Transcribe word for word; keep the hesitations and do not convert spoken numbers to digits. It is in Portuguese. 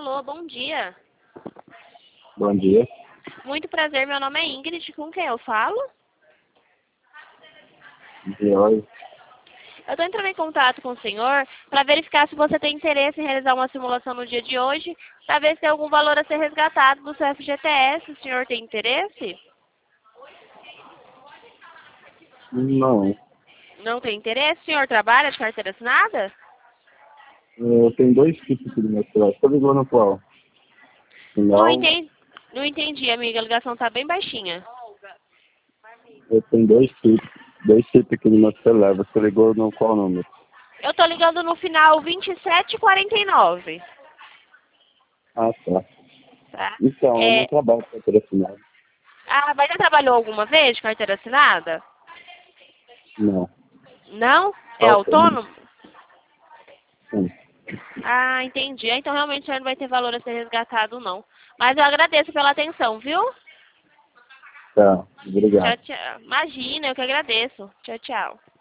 Alô, bom dia. Bom dia. Muito prazer, meu nome é Ingrid. Com quem eu falo? Oi. Eu estou entrando em contato com o senhor para verificar se você tem interesse em realizar uma simulação no dia de hoje, para ver se tem algum valor a ser resgatado do seu F G T S. O senhor tem interesse? Não. Não tem interesse? O senhor trabalha de carteira assinada? Eu tenho dois tipos aqui do meu celular. Estou ligando qual? Não Não, entendi, não entendi, amiga. A ligação está bem baixinha. eu tenho dois tipos. Dois tipos aqui no meu celular. Você ligou no qual número? Eu estou ligando no final vinte e sete quarenta e nove. Ah, tá. Tá? Então, eu não É... trabalho com carteira assinada. Ah, mas já trabalhou alguma vez de carteira assinada? Não. Não? É Só tem. autônomo? Sim. Ah, entendi. Ah, então realmente o senhor não vai ter valor a ser resgatado, não. Mas eu agradeço pela atenção, viu? Tá. Tchau, Obrigado. tchau. Imagina, eu que agradeço. Tchau, tchau.